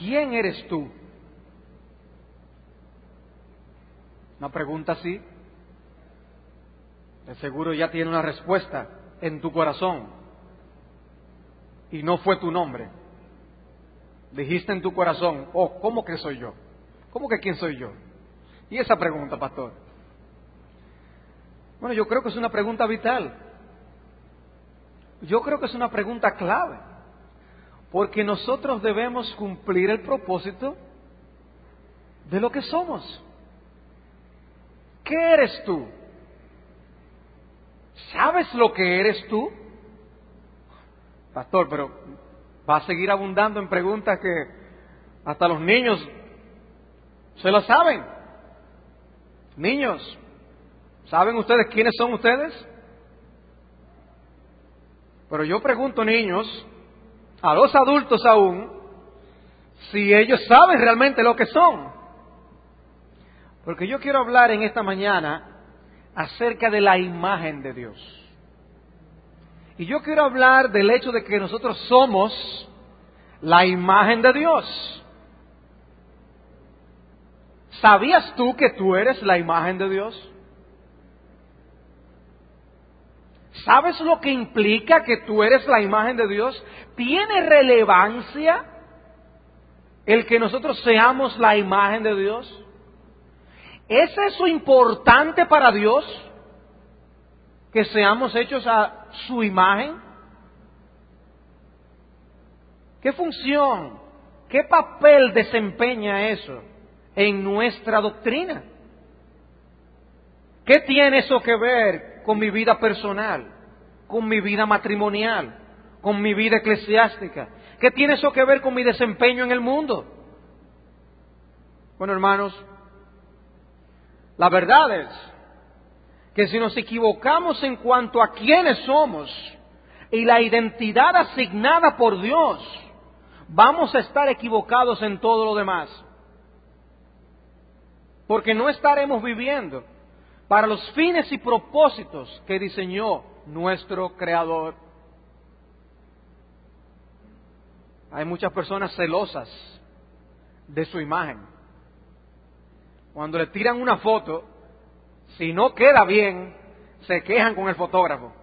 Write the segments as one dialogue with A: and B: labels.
A: ¿quién eres tú? Una pregunta así, de seguro ya tiene una respuesta en tu corazón. Y no fue tu nombre. Dijiste en tu corazón, oh, ¿cómo que soy yo? ¿Cómo que quién soy yo? Y esa pregunta, pastor. Bueno, yo creo que es una pregunta vital. Yo creo que es una pregunta clave. Porque nosotros debemos cumplir el propósito de lo que somos. ¿Qué eres tú? ¿Sabes lo que eres tú? Pastor, pero va a seguir abundando en preguntas que hasta los niños se lo saben. Niños, ¿saben ustedes quiénes son ustedes? Pero yo pregunto, niños, a los adultos aún, si ellos saben realmente lo que son. Porque yo quiero hablar en esta mañana acerca de la imagen de Dios. Y yo quiero hablar del hecho de que nosotros somos la imagen de Dios. ¿Sabías tú que tú eres la imagen de Dios? ¿Sabes lo que implica que tú eres la imagen de Dios? ¿Tiene relevancia el que nosotros seamos la imagen de Dios? ¿Es eso importante para Dios? ¿Que seamos hechos a su imagen? ¿Qué función, qué papel desempeña eso en nuestra doctrina? ¿Qué tiene eso que ver con mi vida personal, con mi vida matrimonial, con mi vida eclesiástica? ¿Qué tiene eso que ver con mi desempeño en el mundo? Bueno, hermanos, la verdad es que si nos equivocamos en cuanto a quiénes somos y la identidad asignada por Dios, vamos a estar equivocados en todo lo demás. Porque no estaremos viviendo para los fines y propósitos que diseñó nuestro Creador. Hay muchas personas celosas de su imagen. Cuando le tiran una foto, si no queda bien, se quejan con el fotógrafo.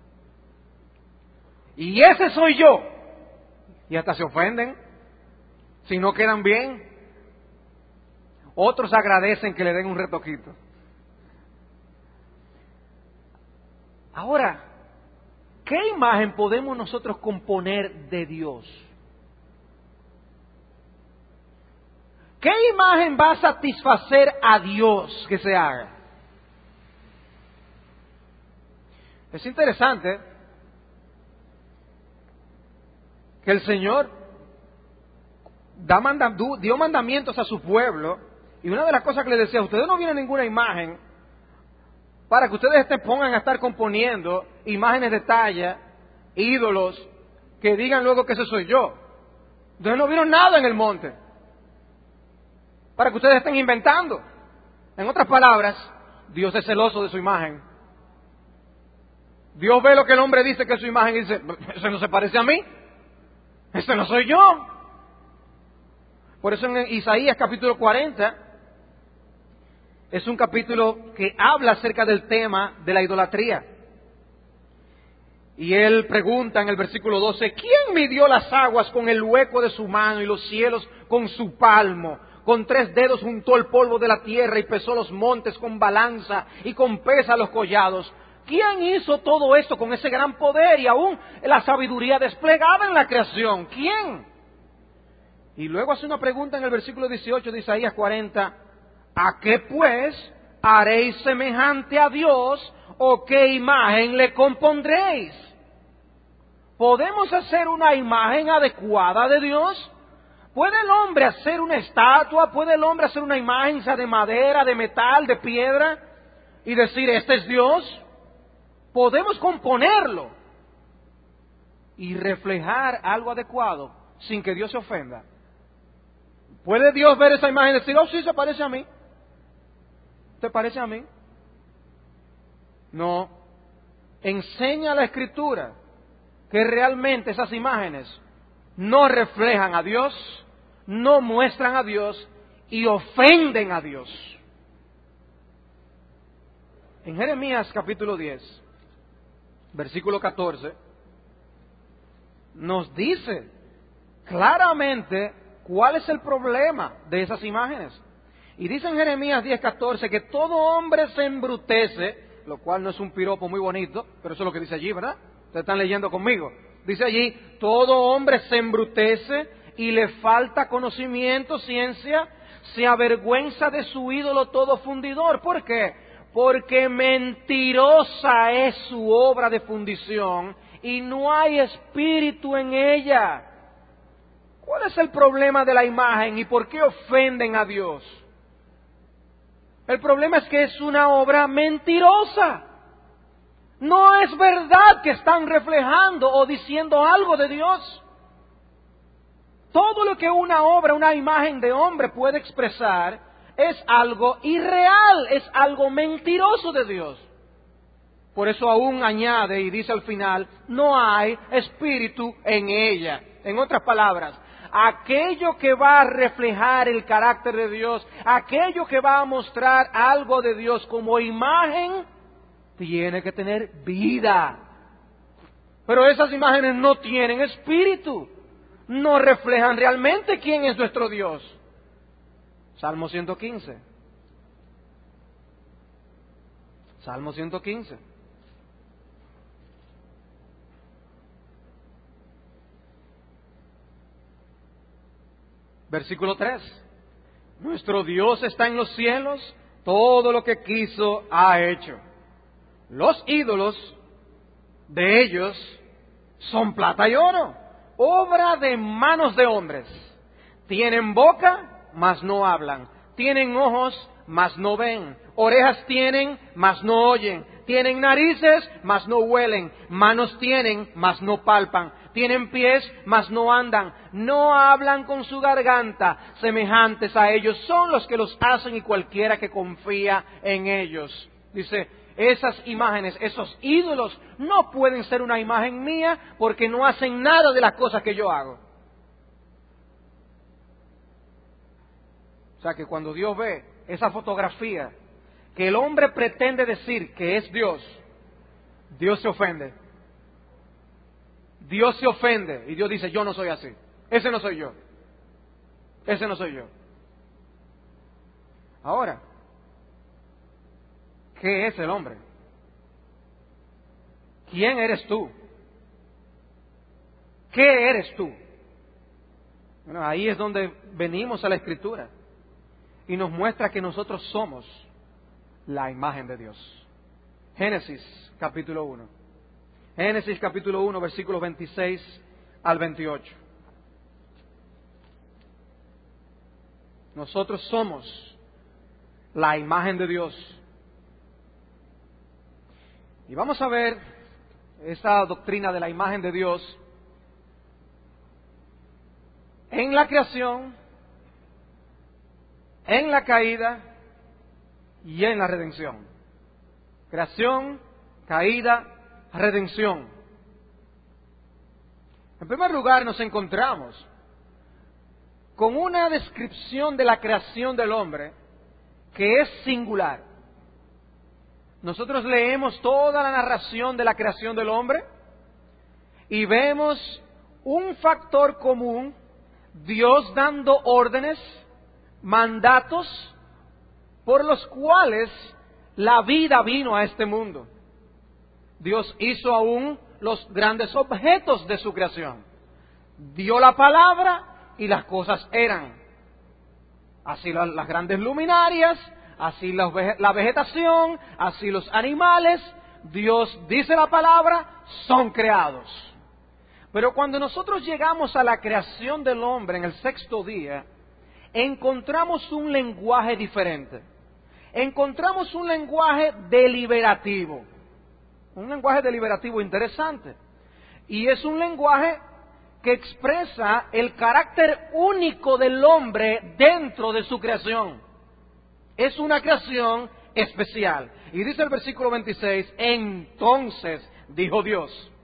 A: Y ese soy yo. Y hasta se ofenden si no quedan bien. Otros agradecen que le den un retoquito. Ahora, ¿qué imagen podemos nosotros componer de Dios? ¿Qué imagen va a satisfacer a Dios que se haga? Es interesante que el Señor dio mandamientos a su pueblo, y una de las cosas que les decía, ustedes no vienen ninguna imagen para que ustedes pongan a estar componiendo imágenes de talla, ídolos, que digan luego que ese soy yo. Ustedes no vieron nada en el monte para que ustedes estén inventando. En otras palabras, Dios es celoso de su imagen. Dios ve lo que el hombre dice que es su imagen y dice, ese no se parece a mí, ese no soy yo. Por eso en Isaías capítulo 40 es un capítulo que habla acerca del tema de la idolatría. Y él pregunta en el versículo 12, ¿quién midió las aguas con el hueco de su mano y los cielos con su palmo? Con 3 dedos juntó el polvo de la tierra y pesó los montes con balanza y con pesa los collados. ¿Quién hizo todo esto con ese gran poder y aún la sabiduría desplegada en la creación? ¿Quién? Y luego hace una pregunta en el versículo 18 de Isaías 40. ¿A qué pues haréis semejante a Dios o qué imagen le compondréis? ¿Podemos hacer una imagen adecuada de Dios? ¿Puede el hombre hacer una estatua? ¿Puede el hombre hacer una imagen, sea de madera, de metal, de piedra? Y decir, este es Dios. Podemos componerlo y reflejar algo adecuado sin que Dios se ofenda. ¿Puede Dios ver esa imagen y decir, oh sí, se parece a mí? ¿Te parece a mí? No. Enseña la Escritura que realmente esas imágenes no reflejan a Dios, no muestran a Dios y ofenden a Dios. En Jeremías capítulo 10, versículo 14, nos dice claramente cuál es el problema de esas imágenes. Y dice en Jeremías 10:14 que todo hombre se embrutece, lo cual no es un piropo muy bonito, pero eso es lo que dice allí, ¿verdad? Ustedes están leyendo conmigo. Dice allí, todo hombre se embrutece y le falta conocimiento, ciencia, se avergüenza de su ídolo todo fundidor. ¿Por qué? Porque mentirosa es su obra de fundición y no hay espíritu en ella. ¿Cuál es el problema de la imagen y por qué ofenden a Dios? El problema es que es una obra mentirosa. No es verdad que están reflejando o diciendo algo de Dios. Todo lo que una obra, una imagen de hombre puede expresar es algo irreal, es algo mentiroso de Dios. Por eso aún añade y dice al final, no hay espíritu en ella. En otras palabras, aquello que va a reflejar el carácter de Dios, aquello que va a mostrar algo de Dios como imagen, tiene que tener vida. Pero esas imágenes no tienen espíritu, no reflejan realmente quién es nuestro Dios. Salmo 115. Salmo 115. Versículo 3. Nuestro Dios está en los cielos, todo lo que quiso ha hecho. Los ídolos de ellos son plata y oro, obra de manos de hombres. Tienen boca, mas no hablan. Tienen ojos, mas no ven. Orejas tienen, mas no oyen. Tienen narices, mas no huelen. Manos tienen, mas no palpan. Tienen pies, mas no andan. No hablan con su garganta. Semejantes a ellos son los que los hacen y cualquiera que confía en ellos. Dice, esas imágenes, esos ídolos, no pueden ser una imagen mía porque no hacen nada de las cosas que yo hago. O sea que cuando Dios ve esa fotografía que el hombre pretende decir que es Dios, Dios se ofende. Dios se ofende y Dios dice, yo no soy así. Ese no soy yo. Ese no soy yo. Ahora, ¿qué es el hombre? ¿Quién eres tú? ¿Qué eres tú? Bueno, ahí es donde venimos a la Escritura y nos muestra que nosotros somos la imagen de Dios. Génesis capítulo 1. Génesis capítulo 1, versículos 26 al 28. Nosotros somos la imagen de Dios. Y vamos a ver esa doctrina de la imagen de Dios en la creación, en la caída y en la redención. Creación, caída, redención. En primer lugar, nos encontramos con una descripción de la creación del hombre que es singular. Nosotros leemos toda la narración de la creación del hombre y vemos un factor común, Dios dando órdenes, mandatos por los cuales la vida vino a este mundo. Dios hizo aún los grandes objetos de su creación. Dio la palabra y las cosas eran. Así las grandes luminarias, así la vegetación, así los animales. Dios dice la palabra, son creados. Pero cuando nosotros llegamos a la creación del hombre en el sexto día, encontramos un lenguaje diferente. Encontramos un lenguaje deliberativo. Un lenguaje deliberativo interesante. Y es un lenguaje que expresa el carácter único del hombre dentro de su creación. Es una creación especial. Y dice el versículo 26, entonces dijo Dios,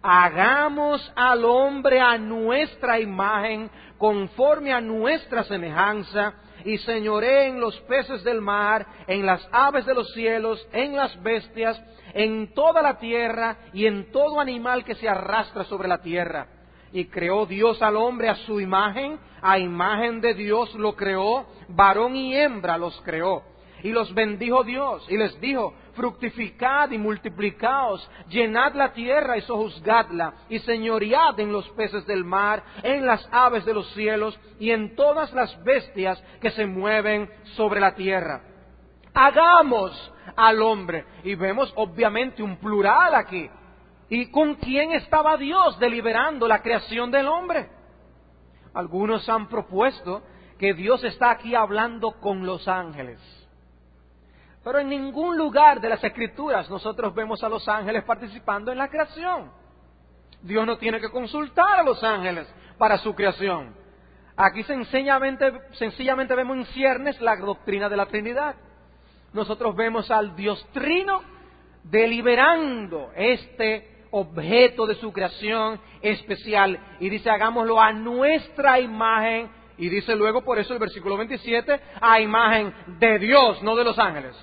A: hagamos al hombre a nuestra imagen, conforme a nuestra semejanza, y señoree en los peces del mar, en las aves de los cielos, en las bestias, en toda la tierra y en todo animal que se arrastra sobre la tierra. Y creó Dios al hombre a su imagen, a imagen de Dios lo creó, varón y hembra los creó. Y los bendijo Dios y les dijo: fructificad y multiplicaos, llenad la tierra y sojuzgadla, y señoread en los peces del mar, en las aves de los cielos y en todas las bestias que se mueven sobre la tierra. Hagamos al hombre. Y vemos obviamente un plural aquí. ¿Y con quién estaba Dios deliberando la creación del hombre? Algunos han propuesto que Dios está aquí hablando con los ángeles. Pero en ningún lugar de las Escrituras nosotros vemos a los ángeles participando en la creación. Dios no tiene que consultar a los ángeles para su creación. Aquí sencillamente vemos en ciernes la doctrina de la Trinidad. Nosotros vemos al Dios Trino deliberando este objeto de su creación especial. Y dice: hagámoslo a nuestra imagen. Y dice luego, por eso el versículo 27, a imagen de Dios, no de los ángeles.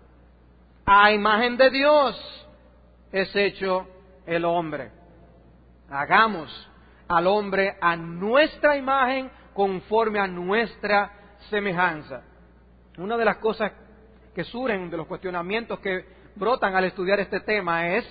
A: A imagen de Dios es hecho el hombre. Hagamos al hombre a nuestra imagen, conforme a nuestra semejanza. Una de las cosas que surgen de los cuestionamientos que brotan al estudiar este tema es: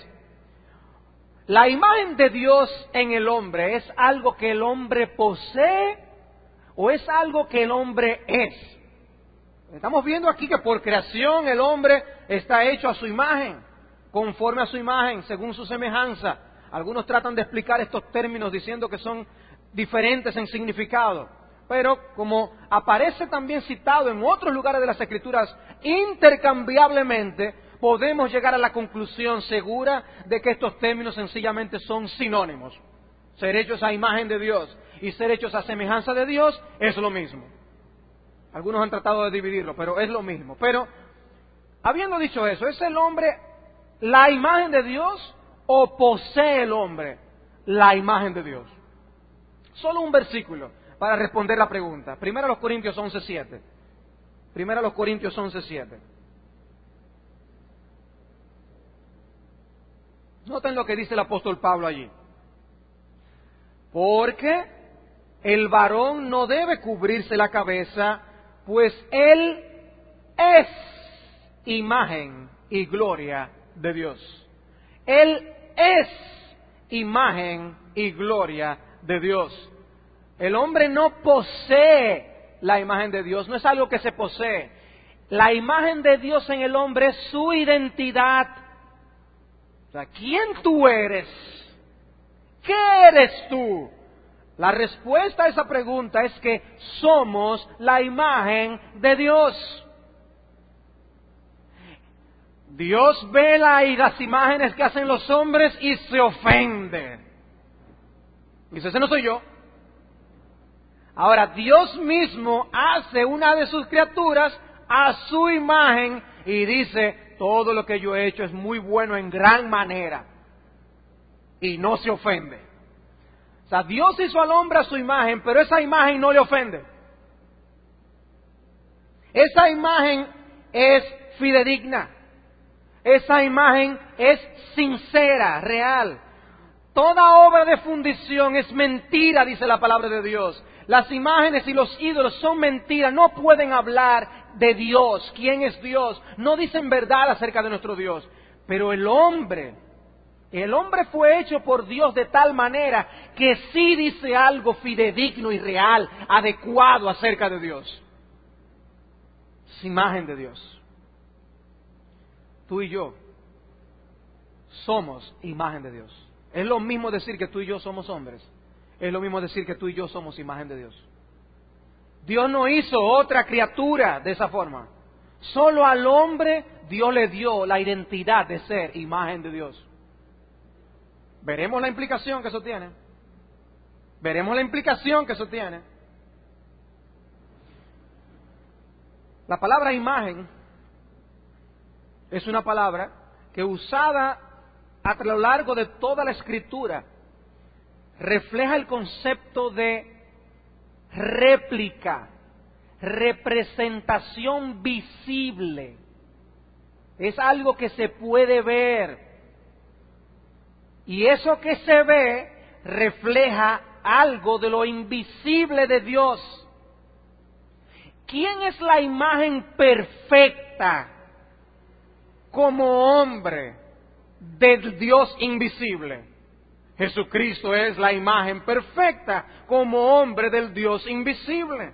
A: ¿la imagen de Dios en el hombre es algo que el hombre posee o es algo que el hombre es? Estamos viendo aquí que por creación el hombre está hecho a su imagen, conforme a su imagen, según su semejanza. Algunos tratan de explicar estos términos diciendo que son diferentes en significado, pero como aparece también citado en otros lugares de las Escrituras intercambiablemente, podemos llegar a la conclusión segura de que estos términos sencillamente son sinónimos. Ser hechos a imagen de Dios y ser hechos a semejanza de Dios es lo mismo. Algunos han tratado de dividirlo, pero es lo mismo. Pero, habiendo dicho eso, ¿es el hombre la imagen de Dios o posee el hombre la imagen de Dios? Solo un versículo para responder la pregunta. 1 Corintios 11:7. 1 Corintios 11:7. Noten lo que dice el apóstol Pablo allí. Porque el varón no debe cubrirse la cabeza, pues él es imagen y gloria de Dios. Él es imagen y gloria de Dios. El hombre no posee la imagen de Dios, no es algo que se posee. La imagen de Dios en el hombre es su identidad. O sea, ¿quién tú eres? ¿Qué eres tú? La respuesta a esa pregunta es que somos la imagen de Dios. Dios ve las imágenes que hacen los hombres y se ofende. Dice: ese no soy yo. Ahora, Dios mismo hace una de sus criaturas a su imagen y dice: todo lo que yo he hecho es muy bueno en gran manera. Y no se ofende. O sea, Dios hizo al hombre a su imagen, pero esa imagen no le ofende. Esa imagen es fidedigna. Esa imagen es sincera, real. Toda obra de fundición es mentira, dice la palabra de Dios. Las imágenes y los ídolos son mentiras, no pueden hablar de Dios. ¿Quién es Dios? No dicen verdad acerca de nuestro Dios. Pero el hombre fue hecho por Dios de tal manera que sí dice algo fidedigno y real, adecuado acerca de Dios. Es imagen de Dios. Tú y yo somos imagen de Dios. Es lo mismo decir que tú y yo somos hombres. Es lo mismo decir que tú y yo somos imagen de Dios. Dios no hizo otra criatura de esa forma. Solo al hombre Dios le dio la identidad de ser imagen de Dios. Veremos la implicación que eso tiene. Veremos la implicación que eso tiene. La palabra imagen es una palabra que usada a lo largo de toda la Escritura, refleja el concepto de réplica, representación visible. Es algo que se puede ver. Y eso que se ve refleja algo de lo invisible de Dios. ¿Quién es la imagen perfecta como hombre del Dios invisible? Jesucristo es la imagen perfecta como hombre del Dios invisible.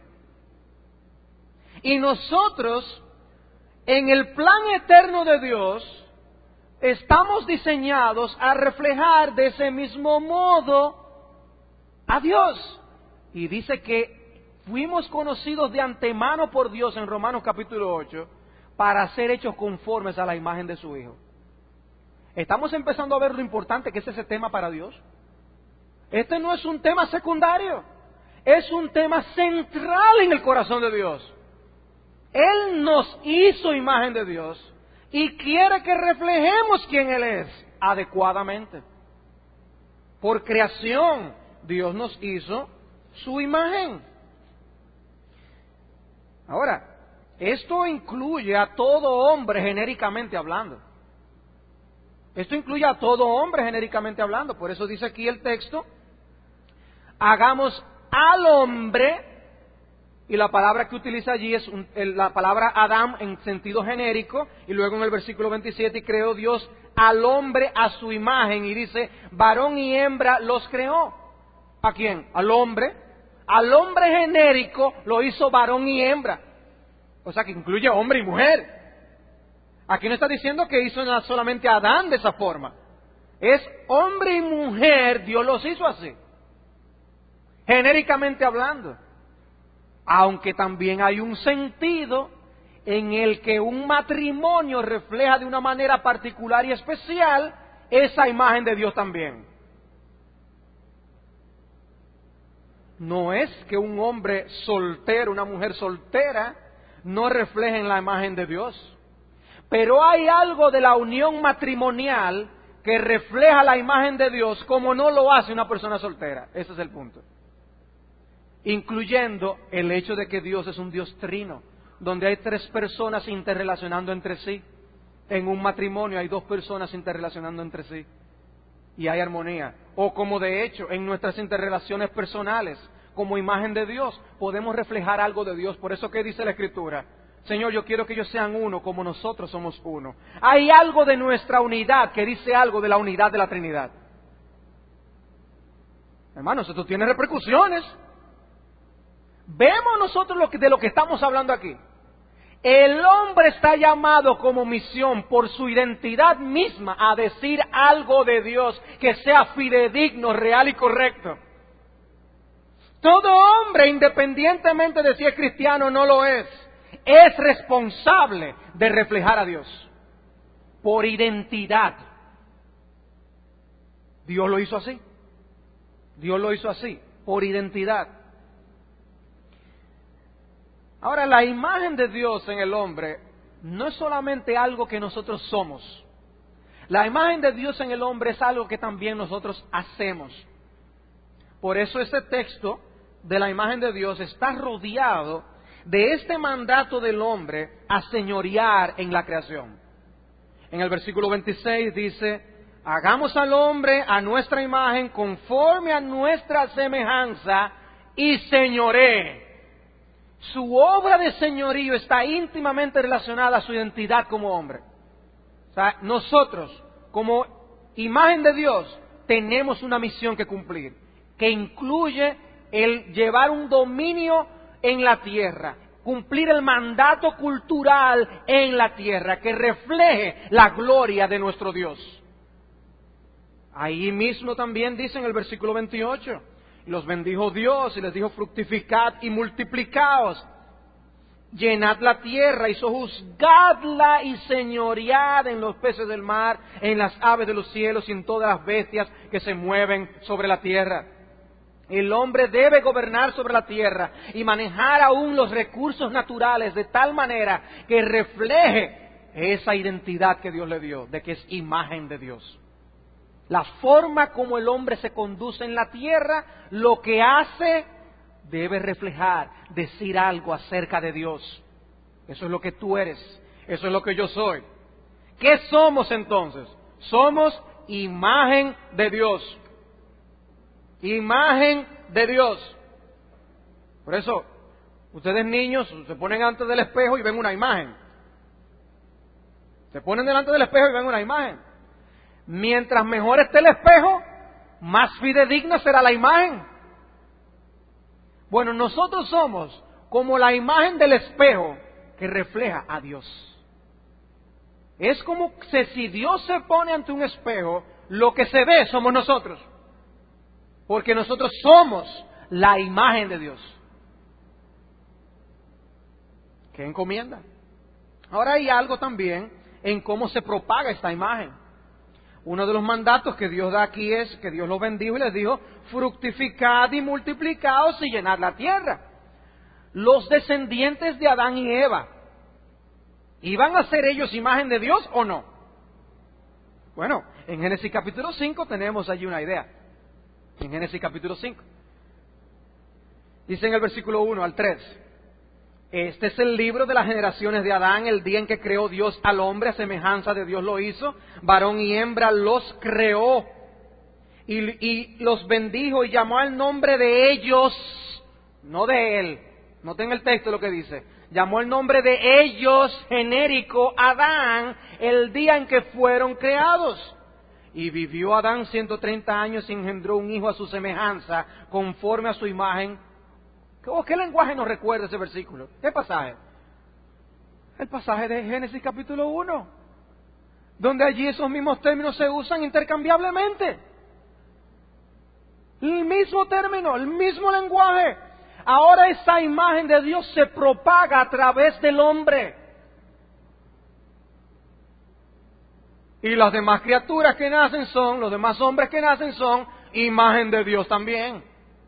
A: Y nosotros, en el plan eterno de Dios, estamos diseñados a reflejar de ese mismo modo a Dios. Y dice que fuimos conocidos de antemano por Dios en Romanos capítulo 8 para ser hechos conformes a la imagen de su Hijo. Estamos empezando a ver lo importante que es ese tema para Dios. Este no es un tema secundario, es un tema central en el corazón de Dios. Él nos hizo imagen de Dios y quiere que reflejemos quién Él es adecuadamente. Por creación, Dios nos hizo su imagen. Ahora, esto incluye a todo hombre genéricamente hablando. Esto incluye a todo hombre genéricamente hablando. Por eso dice aquí el texto, hagamos al hombre, y la palabra que utiliza allí es la palabra Adam en sentido genérico, y luego en el versículo 27, y creó Dios al hombre a su imagen, y dice, varón y hembra los creó. ¿A quién? Al hombre. Al hombre genérico lo hizo varón y hembra. O sea que incluye hombre y mujer. Aquí no está diciendo que hizo solamente a Adán de esa forma. Es hombre y mujer, Dios los hizo así. Genéricamente hablando. Aunque también hay un sentido en el que un matrimonio refleja de una manera particular y especial esa imagen de Dios también. No es que un hombre soltero, una mujer soltera, no reflejen la imagen de Dios. Pero hay algo de la unión matrimonial que refleja la imagen de Dios como no lo hace una persona soltera. Ese es el punto. Incluyendo el hecho de que Dios es un Dios trino, donde hay 3 personas interrelacionando entre sí. En un matrimonio hay 2 personas interrelacionando entre sí. Y hay armonía. O como de hecho en nuestras interrelaciones personales, como imagen de Dios, podemos reflejar algo de Dios. Por eso que dice la Escritura, Señor, yo quiero que ellos sean uno como nosotros somos uno. Hay algo de nuestra unidad que dice algo de la unidad de la Trinidad. Hermanos, esto tiene repercusiones. Vemos nosotros de lo que estamos hablando aquí. El hombre está llamado como misión por su identidad misma a decir algo de Dios que sea fidedigno, real y correcto. Todo hombre, independientemente de si es cristiano o no lo es responsable de reflejar a Dios por identidad. Dios lo hizo así. Dios lo hizo así, por identidad. Ahora, la imagen de Dios en el hombre no es solamente algo que nosotros somos. La imagen de Dios en el hombre es algo que también nosotros hacemos. Por eso este texto de la imagen de Dios está rodeado de este mandato del hombre a señorear en la creación. En el versículo 26 dice, hagamos al hombre a nuestra imagen conforme a nuestra semejanza y señoree. Su obra de señorío está íntimamente relacionada a su identidad como hombre. O sea, nosotros, como imagen de Dios, tenemos una misión que cumplir, que incluye el llevar un dominio en la tierra, cumplir el mandato cultural en la tierra, que refleje la gloria de nuestro Dios. Ahí mismo también dice en el versículo 28, y los bendijo Dios y les dijo, fructificad y multiplicaos, llenad la tierra y sojuzgadla y señoread en los peces del mar, en las aves de los cielos y en todas las bestias que se mueven sobre la tierra. El hombre debe gobernar sobre la tierra y manejar aún los recursos naturales de tal manera que refleje esa identidad que Dios le dio, de que es imagen de Dios. La forma como el hombre se conduce en la tierra, lo que hace, debe reflejar, decir algo acerca de Dios. Eso es lo que tú eres, eso es lo que yo soy. ¿Qué somos entonces? Somos imagen de Dios. Imagen de Dios. Por eso, ustedes niños se ponen antes del espejo y ven una imagen. Se ponen delante del espejo y ven una imagen. Mientras mejor esté el espejo, más fidedigna será la imagen. Bueno, nosotros somos como la imagen del espejo que refleja a Dios. Es como si Dios se pone ante un espejo, lo que se ve somos nosotros. Porque nosotros somos la imagen de Dios. ¿Qué encomienda? Ahora hay algo también en cómo se propaga esta imagen. Uno de los mandatos que Dios da aquí es que Dios los bendijo y les dijo: fructificad y multiplicaos y llenad la tierra. Los descendientes de Adán y Eva, ¿iban a ser ellos imagen de Dios o no? Bueno, en Génesis capítulo 5 tenemos allí una idea. En Génesis capítulo 5. Dice en el versículo 1 al 3. Este es el libro de las generaciones de Adán, el día en que creó Dios al hombre, a semejanza de Dios lo hizo, varón y hembra los creó, y los bendijo y llamó al nombre de ellos, no de él. Noten el texto lo que dice: llamó el nombre de ellos, genérico, Adán, el día en que fueron creados. Y vivió Adán 130 años y engendró un hijo a su semejanza, conforme a su imagen. ¿Qué lenguaje nos recuerda ese versículo? ¿Qué pasaje? El pasaje de Génesis capítulo 1, donde allí esos mismos términos se usan intercambiablemente. El mismo término, el mismo lenguaje. Ahora esa imagen de Dios se propaga a través del hombre. Y las demás criaturas que nacen los demás hombres que nacen son imagen de Dios también.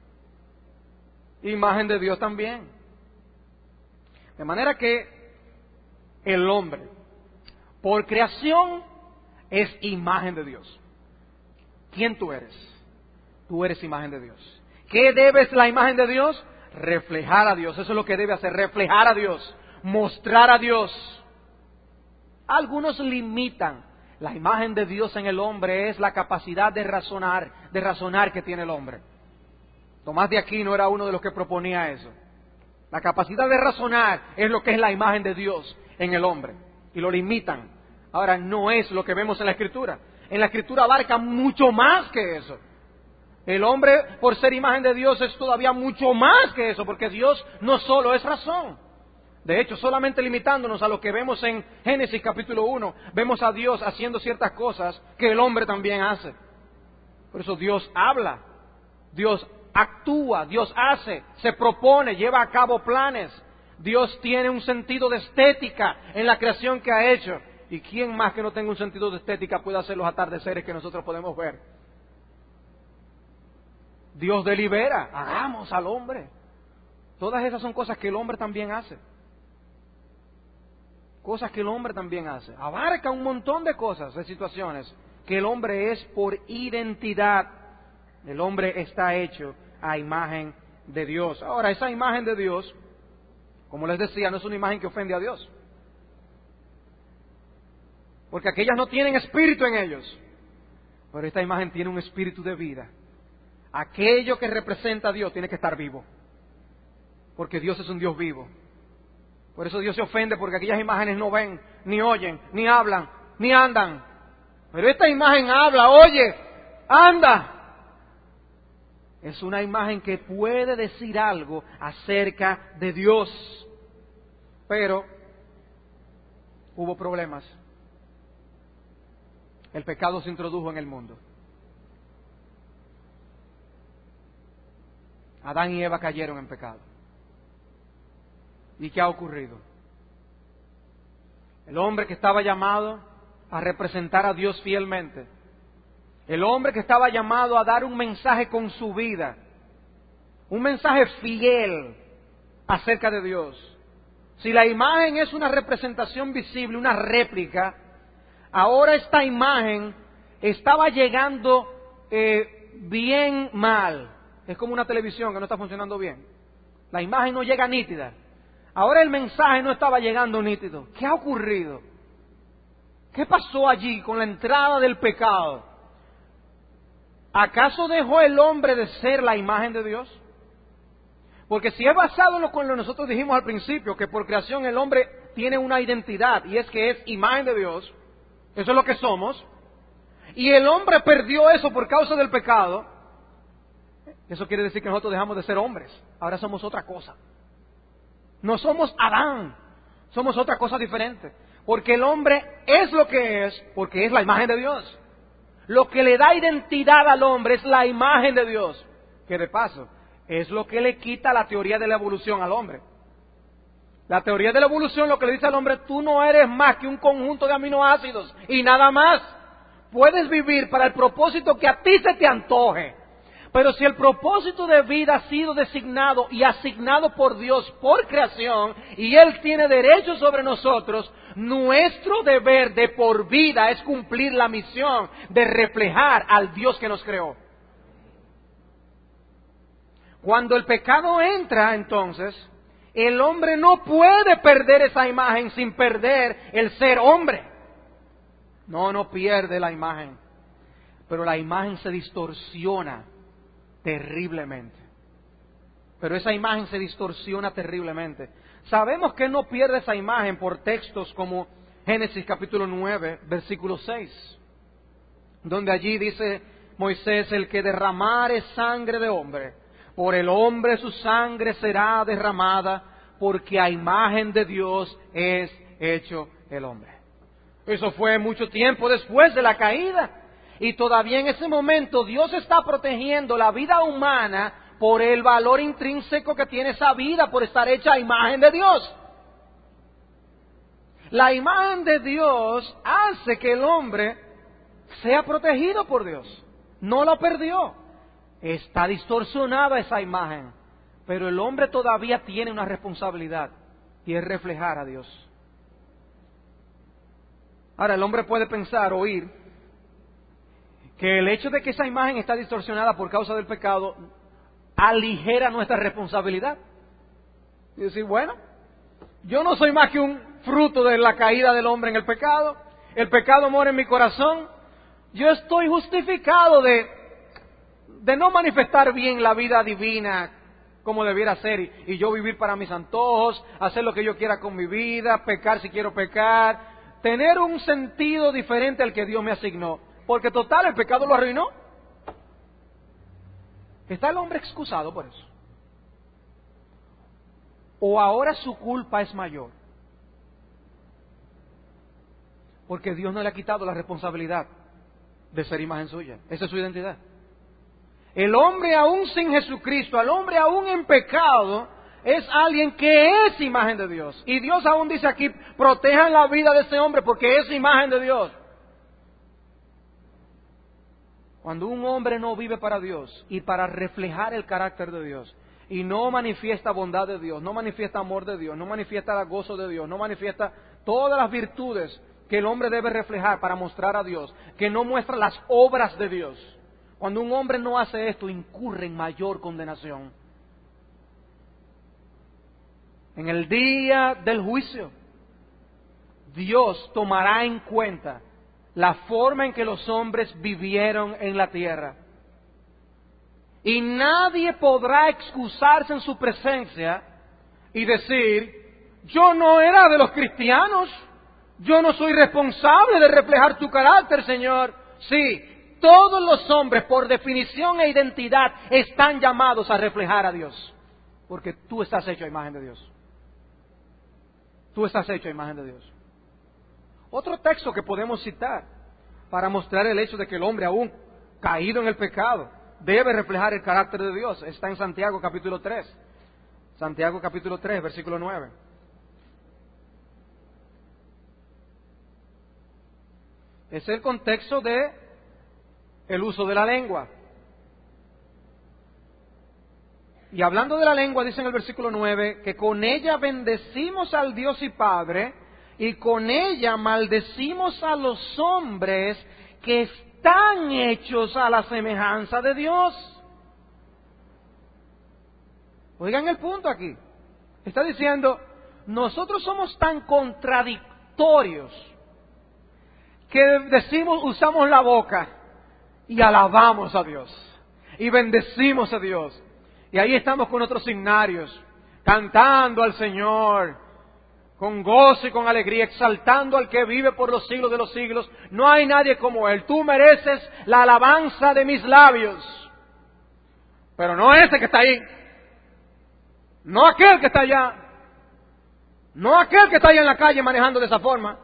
A: Imagen de Dios también. De manera que el hombre, por creación, es imagen de Dios. ¿Quién tú eres? Tú eres imagen de Dios. ¿Qué debes la imagen de Dios? Reflejar a Dios. Eso es lo que debe hacer, reflejar a Dios, mostrar a Dios. Algunos limitan la imagen de Dios en el hombre, es la capacidad de razonar que tiene el hombre. Tomás de Aquino era uno de los que proponía eso. La capacidad de razonar es lo que es la imagen de Dios en el hombre. Y lo limitan. Ahora, no es lo que vemos en la Escritura. En la Escritura abarca mucho más que eso. El hombre, por ser imagen de Dios, es todavía mucho más que eso, porque Dios no solo es razón. De hecho, solamente limitándonos a lo que vemos en Génesis capítulo 1, vemos a Dios haciendo ciertas cosas que el hombre también hace. Por eso Dios habla, Dios actúa, Dios hace, se propone, lleva a cabo planes. Dios tiene un sentido de estética en la creación que ha hecho. ¿Y quién más que no tenga un sentido de estética puede hacer los atardeceres que nosotros podemos ver? Dios delibera, hagamos al hombre. Todas esas son cosas que el hombre también hace. Cosas que el hombre también hace. Abarca un montón de cosas, de situaciones que el hombre es por identidad. El hombre está hecho a imagen de Dios. Ahora, esa imagen de Dios, como les decía, no es una imagen que ofende a Dios. Porque aquellas no tienen espíritu en ellos. Pero esta imagen tiene un espíritu de vida. Aquello que representa a Dios tiene que estar vivo. Porque Dios es un Dios vivo. Por eso Dios se ofende, porque aquellas imágenes no ven, ni oyen, ni hablan, ni andan. Pero esta imagen habla, oye, anda. Es una imagen que puede decir algo acerca de Dios. Pero hubo problemas. El pecado se introdujo en el mundo. Adán y Eva cayeron en pecado. ¿Y qué ha ocurrido? El hombre que estaba llamado a representar a Dios fielmente, el hombre que estaba llamado a dar un mensaje con su vida, un mensaje fiel acerca de Dios. Si la imagen es una representación visible, una réplica, ahora esta imagen estaba llegando bien mal. Es como una televisión que no está funcionando bien. La imagen no llega nítida. Ahora el mensaje no estaba llegando nítido. ¿Qué ha ocurrido? ¿Qué pasó allí con la entrada del pecado? ¿Acaso dejó el hombre de ser la imagen de Dios? Porque si es basado en lo que nosotros dijimos al principio, que por creación el hombre tiene una identidad, y es que es imagen de Dios, eso es lo que somos, y el hombre perdió eso por causa del pecado, eso quiere decir que nosotros dejamos de ser hombres, ahora somos otra cosa. No somos Adán, somos otra cosa diferente, porque el hombre es lo que es, porque es la imagen de Dios. Lo que le da identidad al hombre es la imagen de Dios, que de paso es lo que le quita la teoría de la evolución al hombre. La teoría de la evolución lo que le dice al hombre: tú no eres más que un conjunto de aminoácidos y nada más. Puedes vivir para el propósito que a ti se te antoje. Pero si el propósito de vida ha sido designado y asignado por Dios por creación, y Él tiene derecho sobre nosotros, nuestro deber de por vida es cumplir la misión de reflejar al Dios que nos creó. Cuando el pecado entra, entonces, el hombre no puede perder esa imagen sin perder el ser hombre. No pierde la imagen, pero la imagen se distorsiona terriblemente. Pero esa imagen se distorsiona terriblemente. Sabemos que no pierde esa imagen por textos como Génesis capítulo 9, versículo 6, donde allí dice Moisés: el que derramare sangre de hombre, por el hombre su sangre será derramada, porque a imagen de Dios es hecho el hombre. Eso fue mucho tiempo después de la caída. Y todavía en ese momento Dios está protegiendo la vida humana por el valor intrínseco que tiene esa vida, por estar hecha a imagen de Dios. La imagen de Dios hace que el hombre sea protegido por Dios. No lo perdió. Está distorsionada esa imagen, pero el hombre todavía tiene una responsabilidad, y es reflejar a Dios. Ahora, el hombre puede pensar, oír, que el hecho de que esa imagen está distorsionada por causa del pecado aligera nuestra responsabilidad. Y decir: bueno, yo no soy más que un fruto de la caída del hombre en el pecado. El pecado mora en mi corazón. Yo estoy justificado de no manifestar bien la vida divina como debiera ser, y yo vivir para mis antojos, hacer lo que yo quiera con mi vida, pecar si quiero pecar, tener un sentido diferente al que Dios me asignó. Porque total, el pecado lo arruinó. ¿Está el hombre excusado por eso? ¿O ahora su culpa es mayor? Porque Dios no le ha quitado la responsabilidad de ser imagen suya. Esa es su identidad. El hombre aún sin Jesucristo, el hombre aún en pecado, es alguien que es imagen de Dios. Y Dios aún dice aquí: protejan la vida de ese hombre porque es imagen de Dios. Cuando un hombre no vive para Dios y para reflejar el carácter de Dios, y no manifiesta bondad de Dios, no manifiesta amor de Dios, no manifiesta el gozo de Dios, no manifiesta todas las virtudes que el hombre debe reflejar para mostrar a Dios, que no muestra las obras de Dios, cuando un hombre no hace esto, incurre en mayor condenación. En el día del juicio, Dios tomará en cuenta la forma en que los hombres vivieron en la tierra. Y nadie podrá excusarse en su presencia y decir: yo no era de los cristianos, yo no soy responsable de reflejar tu carácter, Señor. Sí, todos los hombres, por definición e identidad, están llamados a reflejar a Dios, porque tú estás hecho a imagen de Dios. Tú estás hecho a imagen de Dios. Otro texto que podemos citar para mostrar el hecho de que el hombre, aún caído en el pecado, debe reflejar el carácter de Dios, está en Santiago capítulo 3. Santiago capítulo 3, versículo 9. Es el contexto de el uso de la lengua. Y hablando de la lengua, dice en el versículo 9, que con ella bendecimos al Dios y Padre, y con ella maldecimos a los hombres que están hechos a la semejanza de Dios. Oigan el punto aquí. Está diciendo, nosotros somos tan contradictorios que usamos la boca y alabamos a Dios y bendecimos a Dios. Y ahí estamos con otros signarios, cantando al Señor, con gozo y con alegría, exaltando al que vive por los siglos de los siglos. No hay nadie como Él. Tú mereces la alabanza de mis labios. Pero no ese que está ahí. No aquel que está allá. No aquel que está allá en la calle manejando de esa forma.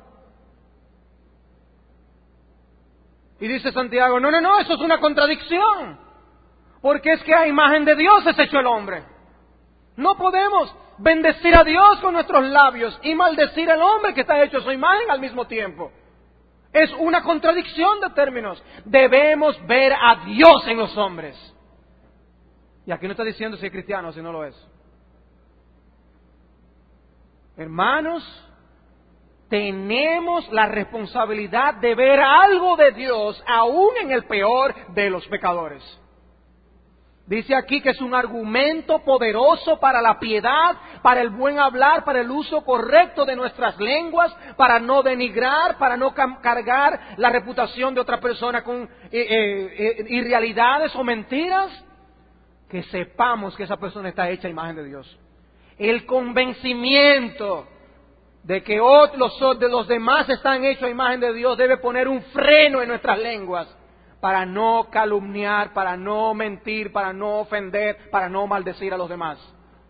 A: Y dice Santiago, no, eso es una contradicción. Porque es que a imagen de Dios es hecho el hombre. No podemos bendecir a Dios con nuestros labios y maldecir al hombre que está hecho a su imagen al mismo tiempo. Es una contradicción de términos. Debemos ver a Dios en los hombres. Y aquí no está diciendo si es cristiano o si no lo es. Hermanos, tenemos la responsabilidad de ver algo de Dios aún en el peor de los pecadores. Dice aquí que es un argumento poderoso para la piedad, para el buen hablar, para el uso correcto de nuestras lenguas, para no denigrar, para no cargar la reputación de otra persona con irrealidades o mentiras. Que sepamos que esa persona está hecha a imagen de Dios. El convencimiento de que los demás están hechos a imagen de Dios debe poner un freno en nuestras lenguas para no calumniar, para no mentir, para no ofender, para no maldecir a los demás.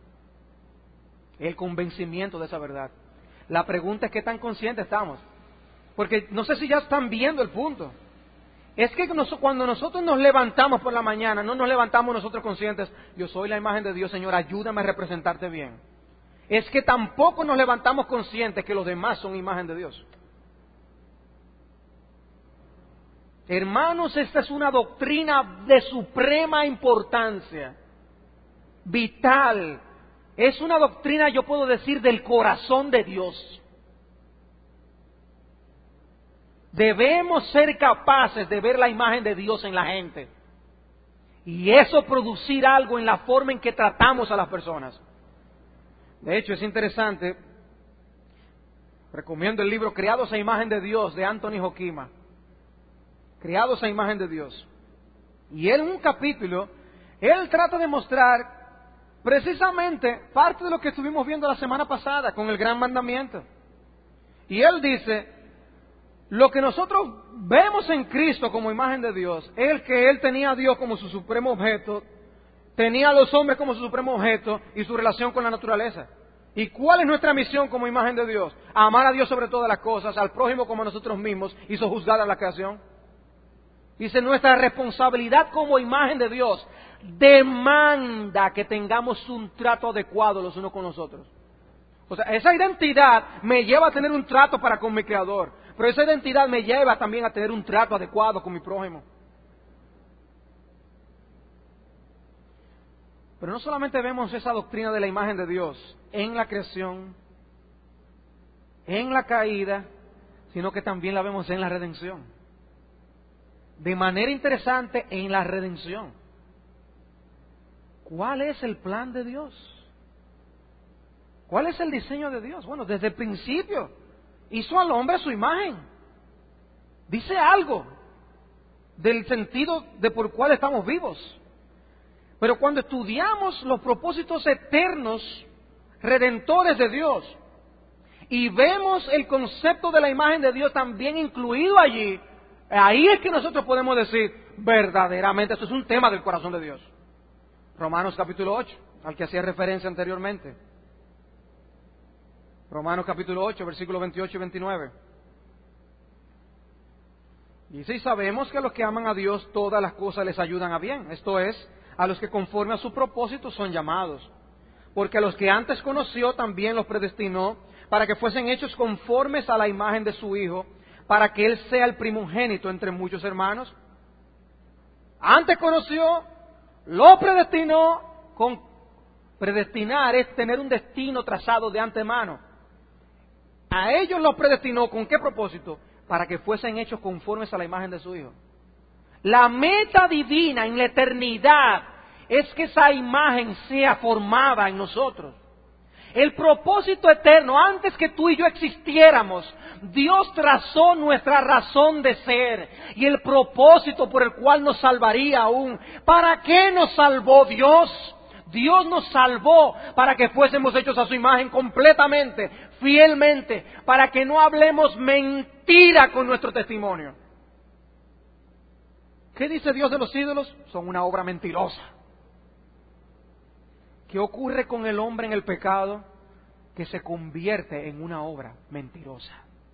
A: El convencimiento de esa verdad. La pregunta es qué tan conscientes estamos. Porque no sé si ya están viendo el punto. Es que cuando nosotros nos levantamos por la mañana, no nos levantamos nosotros conscientes, yo soy la imagen de Dios, Señor, ayúdame a representarte bien. Es que tampoco nos levantamos conscientes que los demás son imagen de Dios. Hermanos, esta es una doctrina de suprema importancia, vital. Es una doctrina, yo puedo decir, del corazón de Dios. Debemos ser capaces de ver la imagen de Dios en la gente. Y eso producir algo en la forma en que tratamos a las personas. De hecho, es interesante. Recomiendo el libro Creados a imagen de Dios de Anthony Hoekema. Creados a imagen de Dios. Y él en un capítulo, él trata de mostrar precisamente parte de lo que estuvimos viendo la semana pasada con el gran mandamiento. Y él dice, lo que nosotros vemos en Cristo como imagen de Dios, es que Él tenía a Dios como su supremo objeto, tenía a los hombres como su supremo objeto y su relación con la naturaleza. ¿Y cuál es nuestra misión como imagen de Dios? Amar a Dios sobre todas las cosas, al prójimo como a nosotros mismos y sojuzgar a la creación. Dice, nuestra responsabilidad como imagen de Dios demanda que tengamos un trato adecuado los unos con los otros. O sea, esa identidad me lleva a tener un trato para con mi Creador, pero esa identidad me lleva también a tener un trato adecuado con mi prójimo. Pero no solamente vemos esa doctrina de la imagen de Dios en la creación, en la caída, sino que también la vemos en la redención. De manera interesante, en la redención. ¿Cuál es el plan de Dios? ¿Cuál es el diseño de Dios? Bueno, desde el principio hizo al hombre a su imagen. Dice algo del sentido de por cuál estamos vivos. Pero cuando estudiamos los propósitos eternos, redentores de Dios, y vemos el concepto de la imagen de Dios también incluido allí, ahí es que nosotros podemos decir, verdaderamente, esto es un tema del corazón de Dios. Romanos capítulo 8, al que hacía referencia anteriormente. Romanos capítulo 8, versículos 28 y 29. Dice, y sabemos que a los que aman a Dios todas las cosas les ayudan a bien. Esto es, a los que conforme a su propósito son llamados. Porque a los que antes conoció también los predestinó para que fuesen hechos conformes a la imagen de su Hijo, para que Él sea el primogénito entre muchos hermanos. Antes conoció, lo predestinó. Predestinar es tener un destino trazado de antemano. A ellos los predestinó, ¿con qué propósito? Para que fuesen hechos conformes a la imagen de su Hijo. La meta divina en la eternidad es que esa imagen sea formada en nosotros. El propósito eterno, antes que tú y yo existiéramos, Dios trazó nuestra razón de ser y el propósito por el cual nos salvaría aún. ¿Para qué nos salvó Dios? Dios nos salvó para que fuésemos hechos a su imagen completamente, fielmente, para que no hablemos mentira con nuestro testimonio. ¿Qué dice Dios de los ídolos? Son una obra mentirosa. ¿Qué ocurre con el hombre en el pecado? Que se convierte en una obra mentirosa.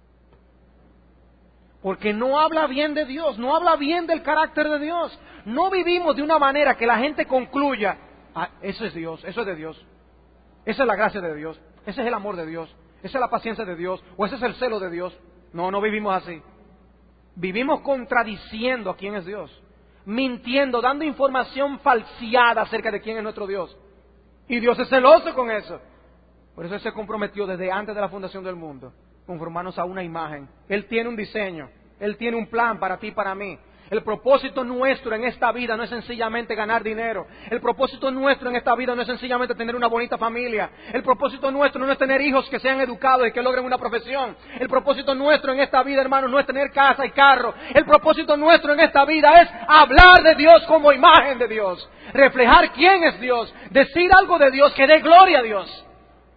A: Porque no habla bien de Dios, no habla bien del carácter de Dios. No vivimos de una manera que la gente concluya, ah, eso es Dios, eso es de Dios. Esa es la gracia de Dios, ese es el amor de Dios, esa es la paciencia de Dios, o ese es el celo de Dios. No, no vivimos así. Vivimos contradiciendo a quién es Dios, mintiendo, dando información falseada acerca de quién es nuestro Dios. Y Dios es celoso con eso. Por eso Él se comprometió desde antes de la fundación del mundo, conformarnos a una imagen. Él tiene un diseño, Él tiene un plan para ti y para mí. El propósito nuestro en esta vida no es sencillamente ganar dinero. El propósito nuestro en esta vida no es sencillamente tener una bonita familia. El propósito nuestro no es tener hijos que sean educados y que logren una profesión. El propósito nuestro en esta vida, hermano, no es tener casa y carro. El propósito nuestro en esta vida es hablar de Dios como imagen de Dios. Reflejar quién es Dios. Decir algo de Dios que dé gloria a Dios.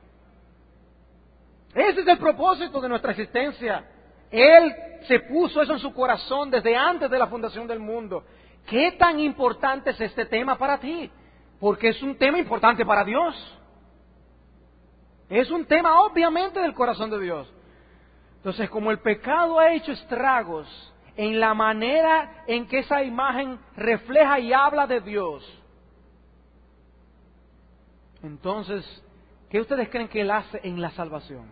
A: Ese es el propósito de nuestra existencia. Él se puso eso en su corazón desde antes de la fundación del mundo. ¿Qué tan importante es este tema para ti? Porque es un tema importante para Dios. Es un tema obviamente del corazón de Dios. Entonces, como el pecado ha hecho estragos en la manera en que esa imagen refleja y habla de Dios, entonces, ¿qué ustedes creen que Él hace en la salvación?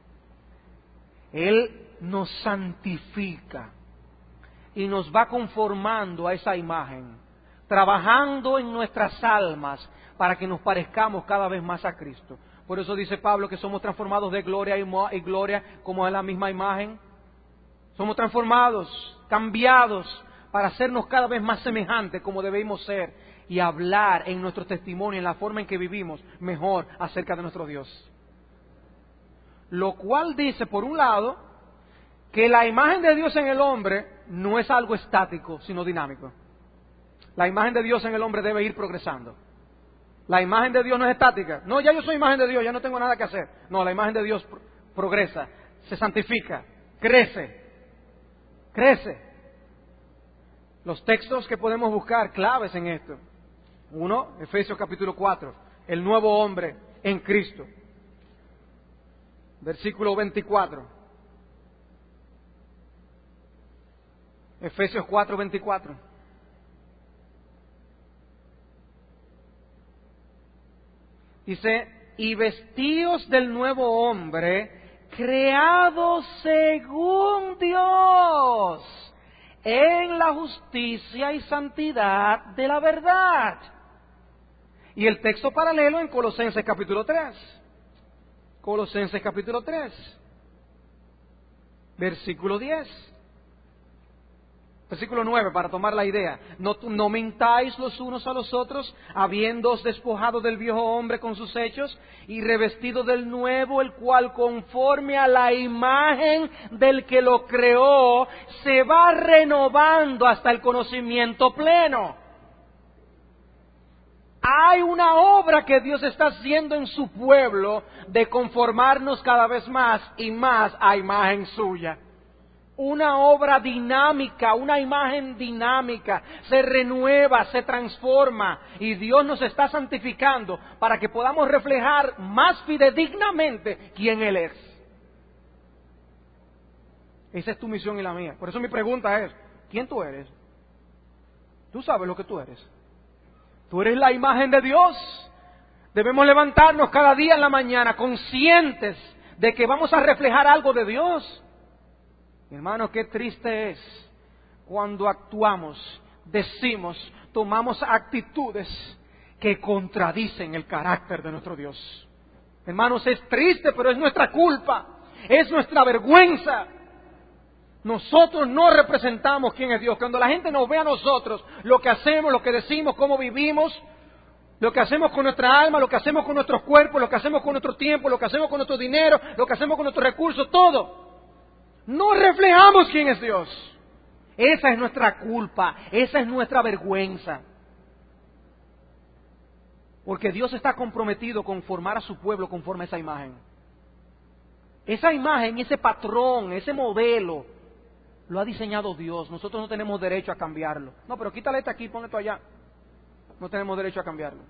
A: Él nos santifica y nos va conformando a esa imagen, trabajando en nuestras almas para que nos parezcamos cada vez más a Cristo. Por eso dice Pablo que somos transformados de gloria y gloria como es la misma imagen. Somos transformados, cambiados para hacernos cada vez más semejantes como debemos ser y hablar en nuestro testimonio, en la forma en que vivimos, mejor acerca de nuestro Dios. Lo cual dice, por un lado, que la imagen de Dios en el hombre no es algo estático, sino dinámico. La imagen de Dios en el hombre debe ir progresando. La imagen de Dios no es estática. No, ya yo soy imagen de Dios, ya no tengo nada que hacer. No, la imagen de Dios progresa, se santifica, crece. Los textos que podemos buscar claves en esto. Uno, Efesios capítulo 4, el nuevo hombre en Cristo. Versículo 24. Efesios 4, 24. Dice, y vestíos del nuevo hombre, creado según Dios, en la justicia y santidad de la verdad. Y el texto paralelo en Colosenses capítulo 3. Colosenses capítulo 3, versículo 10. Versículo 9, para tomar la idea. No mintáis los unos a los otros, habiéndoos despojado del viejo hombre con sus hechos, y revestido del nuevo, el cual conforme a la imagen del que lo creó, se va renovando hasta el conocimiento pleno. Hay una obra que Dios está haciendo en su pueblo de conformarnos cada vez más y más a imagen suya. Una obra dinámica, una imagen dinámica, se renueva, se transforma y Dios nos está santificando para que podamos reflejar más fidedignamente quién Él es. Esa es tu misión y la mía. Por eso mi pregunta es, ¿quién tú eres? ¿Tú sabes lo que tú eres? Tú eres la imagen de Dios. Debemos levantarnos cada día en la mañana conscientes de que vamos a reflejar algo de Dios. Mi hermano, qué triste es cuando actuamos, decimos, tomamos actitudes que contradicen el carácter de nuestro Dios. Hermanos, es triste, pero es nuestra culpa, es nuestra vergüenza. Nosotros no representamos quién es Dios. Cuando la gente nos ve a nosotros, lo que hacemos, lo que decimos, cómo vivimos, lo que hacemos con nuestra alma, lo que hacemos con nuestros cuerpos, lo que hacemos con nuestro tiempo, lo que hacemos con nuestro dinero, lo que hacemos con nuestros recursos, todo. No reflejamos quién es Dios. Esa es nuestra culpa, esa es nuestra vergüenza. Porque Dios está comprometido con formar a su pueblo conforme a esa imagen. Esa imagen, ese patrón, ese modelo, lo ha diseñado Dios. Nosotros no tenemos derecho a cambiarlo. No, pero quítale este aquí, ponle esto allá. No tenemos derecho a cambiarlo.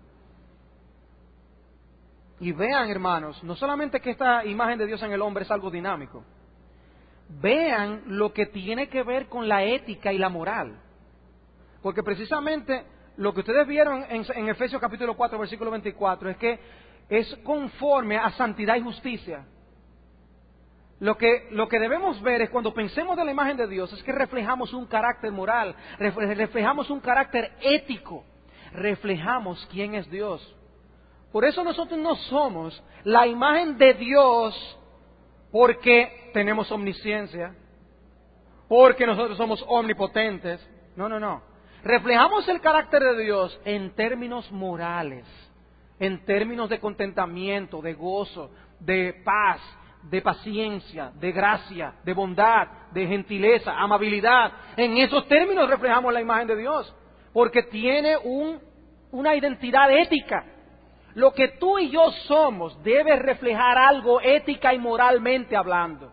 A: Y vean, hermanos, no solamente que esta imagen de Dios en el hombre es algo dinámico. Vean lo que tiene que ver con la ética y la moral. Porque precisamente lo que ustedes vieron en Efesios capítulo 4, versículo 24, es que es conforme a santidad y justicia. Lo que debemos ver es cuando pensemos de la imagen de Dios, es que reflejamos un carácter moral, reflejamos un carácter ético, reflejamos quién es Dios. Por eso nosotros no somos la imagen de Dios porque tenemos omnisciencia, porque nosotros somos omnipotentes. No. Reflejamos el carácter de Dios en términos morales, en términos de contentamiento, de gozo, de paz, de paciencia, de gracia, de bondad, de gentileza, amabilidad. En esos términos reflejamos la imagen de Dios, porque tiene una identidad ética. Lo que tú y yo somos debe reflejar algo ética y moralmente hablando.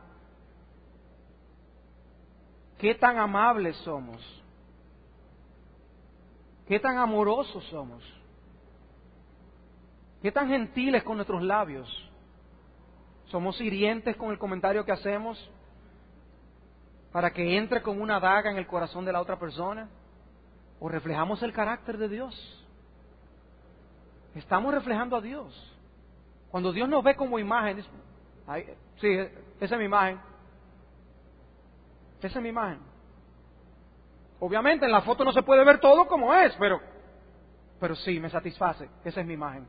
A: ¿Qué tan amables somos? ¿Qué tan amorosos somos? ¿Qué tan gentiles con nuestros labios? ¿Somos hirientes con el comentario que hacemos para que entre como una daga en el corazón de la otra persona? ¿O reflejamos el carácter de Dios? Estamos reflejando a Dios. Cuando Dios nos ve como imagen, dice, ay, sí, esa es mi imagen. Esa es mi imagen. Obviamente en la foto no se puede ver todo como es, pero sí, me satisface. Esa es mi imagen.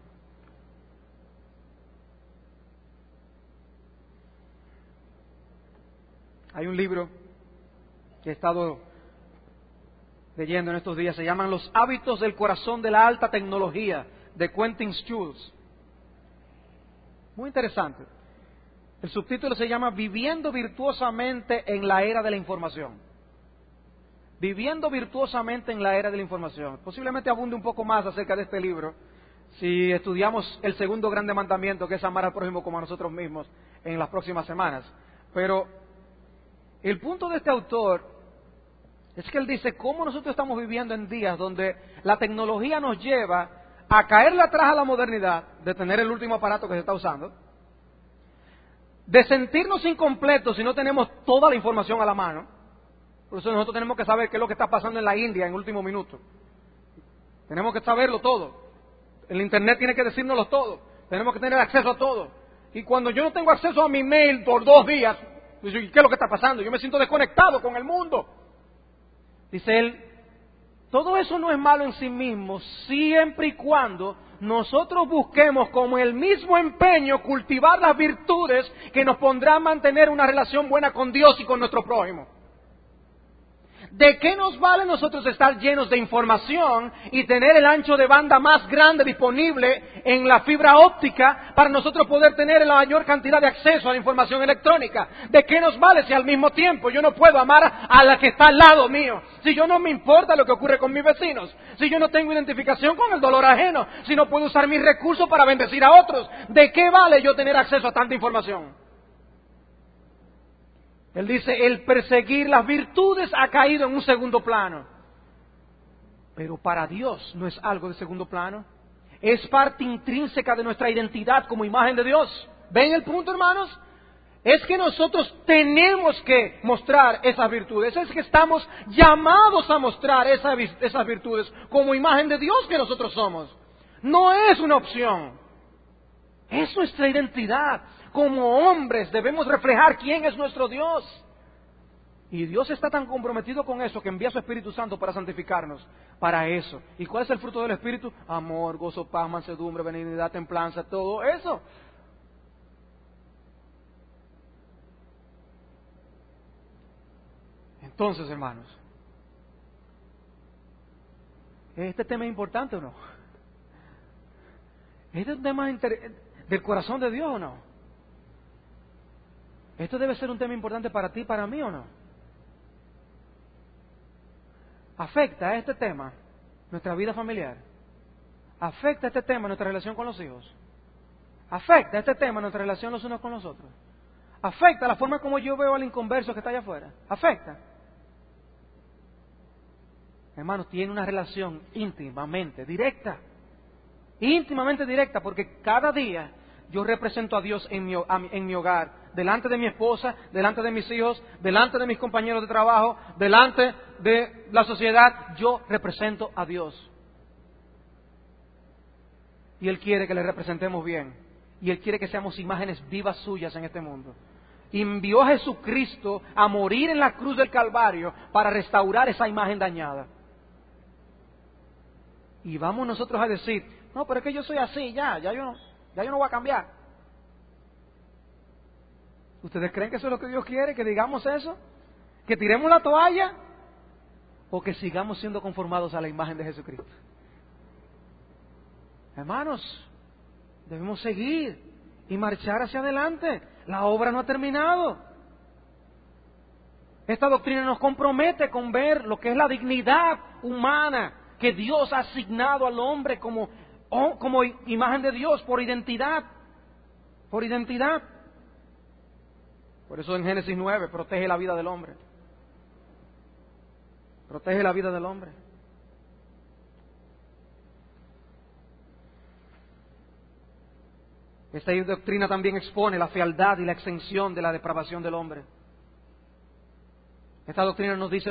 A: Hay un libro que he estado leyendo en estos días, se llaman Los hábitos del corazón de la alta tecnología, de Quentin Schultz. Muy interesante. El subtítulo se llama Viviendo virtuosamente en la era de la información. Viviendo virtuosamente en la era de la información. Posiblemente abunde un poco más acerca de este libro si estudiamos el segundo grande mandamiento, que es amar al prójimo como a nosotros mismos, en las próximas semanas. Pero el punto de este autor es que él dice cómo nosotros estamos viviendo en días donde la tecnología nos lleva a caerle atrás a la modernidad, de tener el último aparato que se está usando, de sentirnos incompletos si no tenemos toda la información a la mano. Por eso nosotros tenemos que saber qué es lo que está pasando en la India en el último minuto. Tenemos que saberlo todo. El Internet tiene que decírnoslo todo. Tenemos que tener acceso a todo. Y cuando yo no tengo acceso a mi mail por 2 días, digo, ¿qué es lo que está pasando? Yo me siento desconectado con el mundo. Dice él, todo eso no es malo en sí mismo, siempre y cuando nosotros busquemos con el mismo empeño cultivar las virtudes que nos pondrán a mantener una relación buena con Dios y con nuestro prójimo. ¿De qué nos vale nosotros estar llenos de información y tener el ancho de banda más grande disponible en la fibra óptica para nosotros poder tener la mayor cantidad de acceso a la información electrónica? ¿De qué nos vale si al mismo tiempo yo no puedo amar a la que está al lado mío? Si yo no me importa lo que ocurre con mis vecinos, si yo no tengo identificación con el dolor ajeno, si no puedo usar mis recursos para bendecir a otros, ¿de qué vale yo tener acceso a tanta información? Él dice, el perseguir las virtudes ha caído en un segundo plano. Pero para Dios no es algo de segundo plano. Es parte intrínseca de nuestra identidad como imagen de Dios. ¿Ven el punto, hermanos? Es que nosotros tenemos que mostrar esas virtudes. Es que estamos llamados a mostrar esas virtudes como imagen de Dios que nosotros somos. No es una opción. Es nuestra identidad. Como hombres debemos reflejar quién es nuestro Dios. Y Dios está tan comprometido con eso que envía a su Espíritu Santo para santificarnos, para eso. ¿Y cuál es el fruto del Espíritu? Amor, gozo, paz, mansedumbre, benignidad, templanza, todo eso. Entonces, hermanos, ¿este tema es importante o no? ¿Este es un tema del corazón de Dios o no? ¿Esto debe ser un tema importante para ti y para mí o no? ¿Afecta este tema nuestra vida familiar? ¿Afecta este tema nuestra relación con los hijos? ¿Afecta este tema nuestra relación los unos con los otros? ¿Afecta la forma como yo veo al inconverso que está allá afuera? ¿Afecta? Hermanos, tiene una relación íntimamente directa, porque cada día yo represento a Dios en mi hogar, delante de mi esposa, delante de mis hijos, delante de mis compañeros de trabajo, delante de la sociedad. Yo represento a Dios. Y Él quiere que le representemos bien. Y Él quiere que seamos imágenes vivas suyas en este mundo. Y envió a Jesucristo a morir en la cruz del Calvario para restaurar esa imagen dañada. Y vamos nosotros a decir, no, pero es que yo soy así, ya yo no voy a cambiar. ¿Ustedes creen que eso es lo que Dios quiere? ¿Que digamos eso? ¿Que tiremos la toalla? ¿O que sigamos siendo conformados a la imagen de Jesucristo? Hermanos, debemos seguir y marchar hacia adelante. La obra no ha terminado. Esta doctrina nos compromete con ver lo que es la dignidad humana que Dios ha asignado al hombre como imagen de Dios, por identidad. Por identidad. Por eso en Génesis 9 protege la vida del hombre. Protege la vida del hombre. Esta doctrina también expone la fealdad y la extensión de la depravación del hombre. Esta doctrina nos dice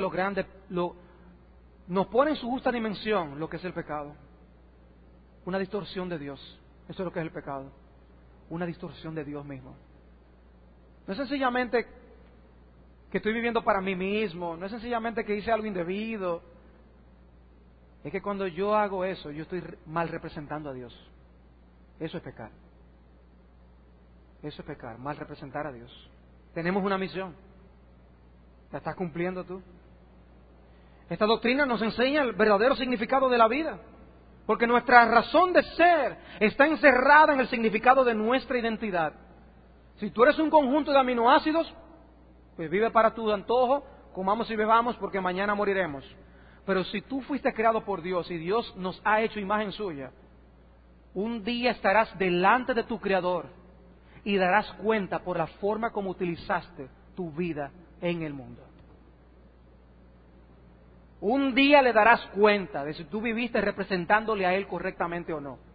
A: nos pone en su justa dimensión lo que es el pecado. Una distorsión de Dios. Eso es lo que es el pecado. Una distorsión de Dios mismo. No es sencillamente que estoy viviendo para mí mismo. No es sencillamente que hice algo indebido. Es que cuando yo hago eso, yo estoy mal representando a Dios. Eso es pecar. Eso es pecar, mal representar a Dios. Tenemos una misión. ¿La estás cumpliendo tú? Esta doctrina nos enseña el verdadero significado de la vida. Porque nuestra razón de ser está encerrada en el significado de nuestra identidad. Si tú eres un conjunto de aminoácidos, pues vive para tu antojo, comamos y bebamos porque mañana moriremos. Pero si tú fuiste creado por Dios y Dios nos ha hecho imagen suya, un día estarás delante de tu Creador y darás cuenta por la forma como utilizaste tu vida en el mundo. Un día le darás cuenta de si tú viviste representándole a Él correctamente o no.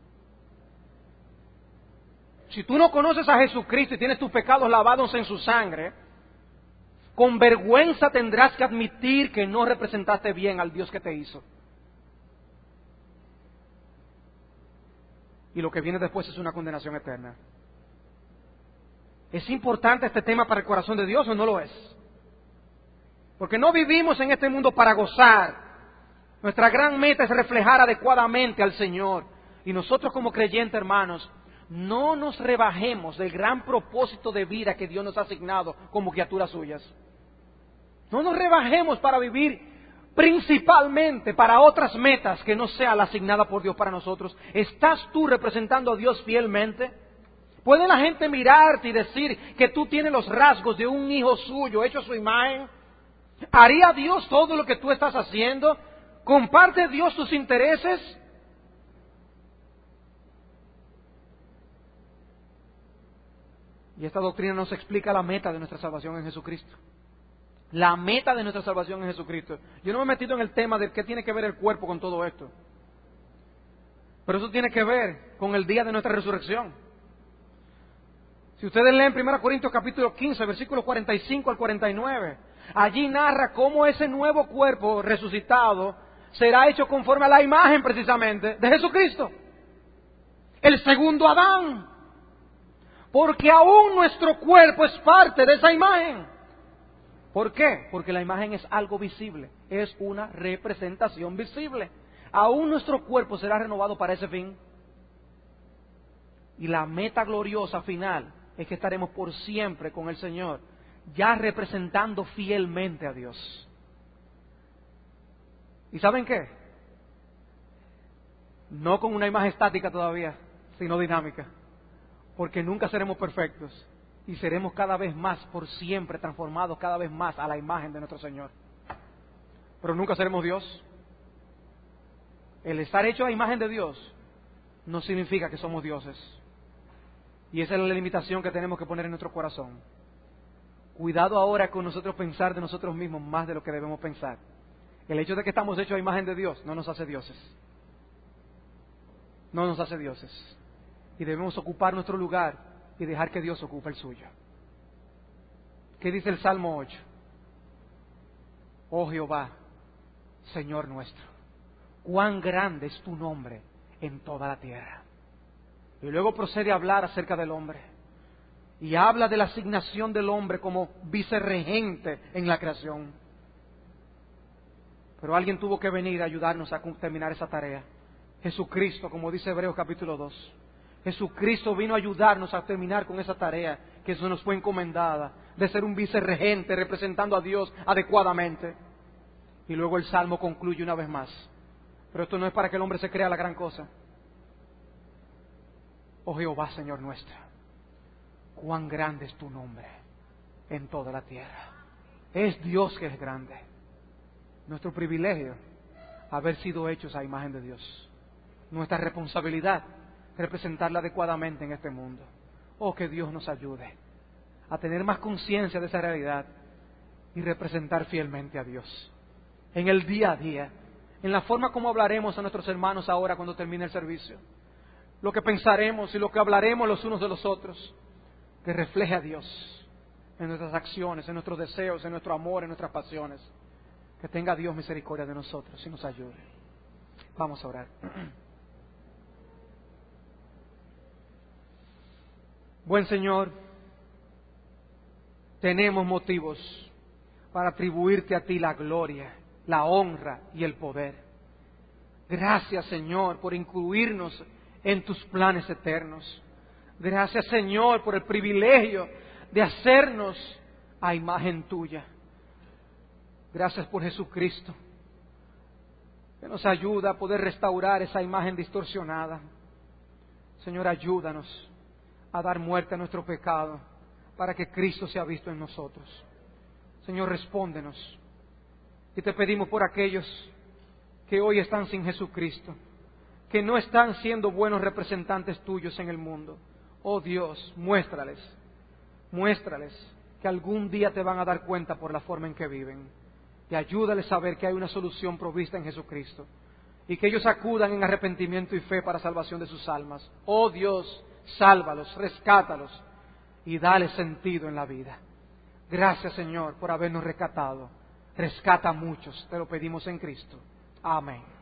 A: Si tú no conoces a Jesucristo y tienes tus pecados lavados en su sangre, con vergüenza tendrás que admitir que no representaste bien al Dios que te hizo. Y lo que viene después es una condenación eterna. ¿Es importante este tema para el corazón de Dios o no lo es? Porque no vivimos en este mundo para gozar. Nuestra gran meta es reflejar adecuadamente al Señor. Y nosotros como creyentes, hermanos, no nos rebajemos del gran propósito de vida que Dios nos ha asignado como criaturas suyas. No nos rebajemos para vivir principalmente para otras metas que no sea la asignada por Dios para nosotros. ¿Estás tú representando a Dios fielmente? ¿Puede la gente mirarte y decir que tú tienes los rasgos de un hijo suyo hecho a su imagen? ¿Haría Dios todo lo que tú estás haciendo? ¿Comparte Dios tus intereses? Y esta doctrina nos explica la meta de nuestra salvación en Jesucristo. La meta de nuestra salvación en Jesucristo. Yo no me he metido en el tema de qué tiene que ver el cuerpo con todo esto. Pero eso tiene que ver con el día de nuestra resurrección. Si ustedes leen 1 Corintios capítulo 15, versículos 45 al 49, allí narra cómo ese nuevo cuerpo resucitado será hecho conforme a la imagen precisamente de Jesucristo. El segundo Adán. Porque aún nuestro cuerpo es parte de esa imagen. ¿Por qué? Porque la imagen es algo visible, es una representación visible. Aún nuestro cuerpo será renovado para ese fin. Y la meta gloriosa final es que estaremos por siempre con el Señor, ya representando fielmente a Dios. ¿Y saben qué? No con una imagen estática todavía, sino dinámica, porque nunca seremos perfectos y seremos cada vez más, por siempre, transformados cada vez más a la imagen de nuestro Señor. Pero nunca seremos Dios. El estar hecho a imagen de Dios no significa que somos dioses. Y esa es la limitación que tenemos que poner en nuestro corazón. Cuidado ahora con nosotros pensar de nosotros mismos más de lo que debemos pensar. El hecho de que estamos hechos a imagen de Dios no nos hace dioses. No nos hace dioses. Y debemos ocupar nuestro lugar y dejar que Dios ocupe el suyo. ¿Qué dice el Salmo 8? Oh Jehová, Señor nuestro, cuán grande es tu nombre en toda la tierra. Y luego procede a hablar acerca del hombre. Y habla de la asignación del hombre como vicerregente en la creación. Pero alguien tuvo que venir a ayudarnos a terminar esa tarea. Jesucristo, como dice Hebreos capítulo 2. Jesucristo vino a ayudarnos a terminar con esa tarea que eso nos fue encomendada, de ser un vicerregente representando a Dios adecuadamente. Y luego el Salmo concluye una vez más. Pero esto no es para que el hombre se crea la gran cosa. Oh Jehová, Señor nuestro, cuán grande es tu nombre en toda la tierra. Es Dios que es grande. Nuestro privilegio, haber sido hechos a imagen de Dios. Nuestra responsabilidad, representarla adecuadamente en este mundo. Oh, que Dios nos ayude a tener más conciencia de esa realidad y representar fielmente a Dios. En el día a día, en la forma como hablaremos a nuestros hermanos ahora cuando termine el servicio. Lo que pensaremos y lo que hablaremos los unos de los otros, que refleje a Dios en nuestras acciones, en nuestros deseos, en nuestro amor, en nuestras pasiones. Que tenga Dios misericordia de nosotros y nos ayude. Vamos a orar. Buen Señor, tenemos motivos para atribuirte a ti la gloria, la honra y el poder. Gracias, Señor, por incluirnos en tus planes eternos. Gracias, Señor, por el privilegio de hacernos a imagen tuya. Gracias por Jesucristo, que nos ayuda a poder restaurar esa imagen distorsionada. Señor, ayúdanos a dar muerte a nuestro pecado para que Cristo sea visto en nosotros. Señor, respóndenos. Y te pedimos por aquellos que hoy están sin Jesucristo, que no están siendo buenos representantes tuyos en el mundo. Oh Dios, muéstrales que algún día te van a dar cuenta por la forma en que viven. Y ayúdales a saber que hay una solución provista en Jesucristo. Y que ellos acudan en arrepentimiento y fe para salvación de sus almas. Oh Dios, sálvalos, rescátalos y dale sentido en la vida. Gracias, Señor, por habernos rescatado. Rescata a muchos, te lo pedimos en Cristo. Amén.